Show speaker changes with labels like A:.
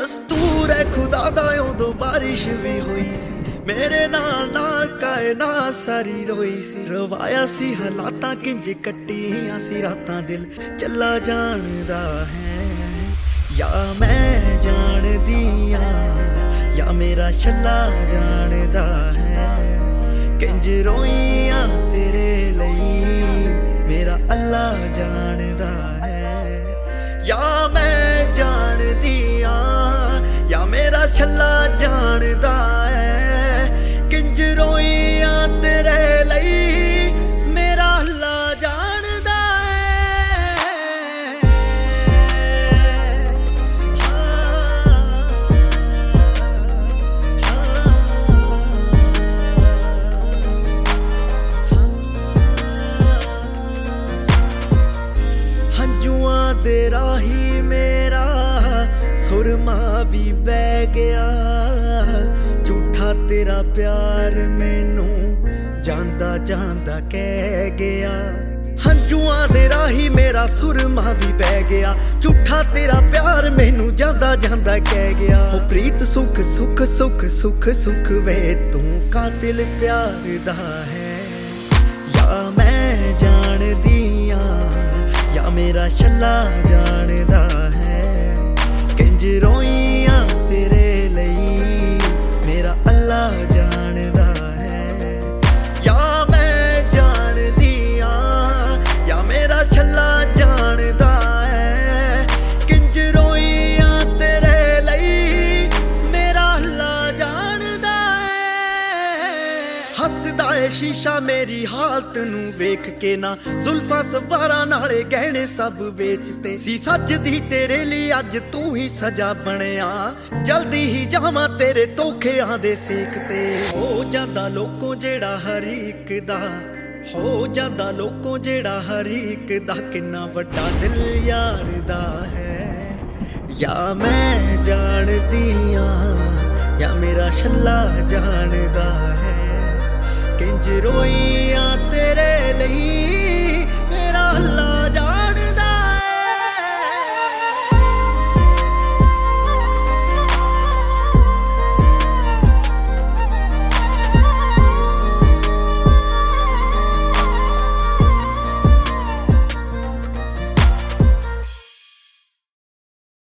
A: ਦਸਤੂਰ ਹੈ ਖੁਦਾ ਦਾ ਉਦੋਂ ਬਾਰਿਸ਼ ਵੀ ਹੋਈ ਸੀ ਮੇਰੇ ਨਾਲ ਕਾਇਨਾਤ ਸਾਰੀ ਰੋਈ ਸੀ ਰਵਾਇਆ ਸੀ ਹਾਲਾਤਾਂ ਕਿੰਜ ਕੱਟੀਆਂ ਸੀ ਰਾਤਾਂ ਦਿਲ ਚੱਲਾ ਜਾਣਦਾ ਹੈ या मैं जानदी हाँ या मेरा छल्ला जानदा है किंज रोइयां तेरे लई मेरा अल्लाह जानदा है या मैं जानदी हाँ या मेरा छल्ला जानदा है किंज रोइयां तेरे लई मेरा अल्लाह जानदा दे राही मेरा सुरमा भी बह गया झूठा तेरा प्यार मैनू जांदा जांदा कह गया हंजुआं दे राही मेरा सुरमा भी बह गया झूठा तेरा प्यार मैनू जांदा जांदा कह गया ओ प्रीत सुख सुख सुख सुख सुख वे तू कातिल प्यार दा है या मैं जानदी हाँ या मेरा छल्ला जानदा है किंज रोइयां तेरे लई मेरा अल्लाह जानदा है या मैं जानदी हाँ या मेरा छल्ला जानदा है किंज रोइयां तेरे लई मेरा अल्लाह जानदा है हसदा है शीशा मेरी हालत नू वेख के ना जुल्फा सवारा नाले गहने सब वेचते सी सजदी तेरे लिए अज तू ही सजा बनिया जल्दी ही जावां तेरे धोखेआं दे सेकते हो जादा लोकों जेड़ा हर एक दा हो जादा लोकों जेड़ा हर एक दा किन्ना वड्डा दिल यार दा है या मैं जानदी हाँ या मेरा छल्ला जानदा है किंज रोइयां तेरे लई मेरा अल्लाह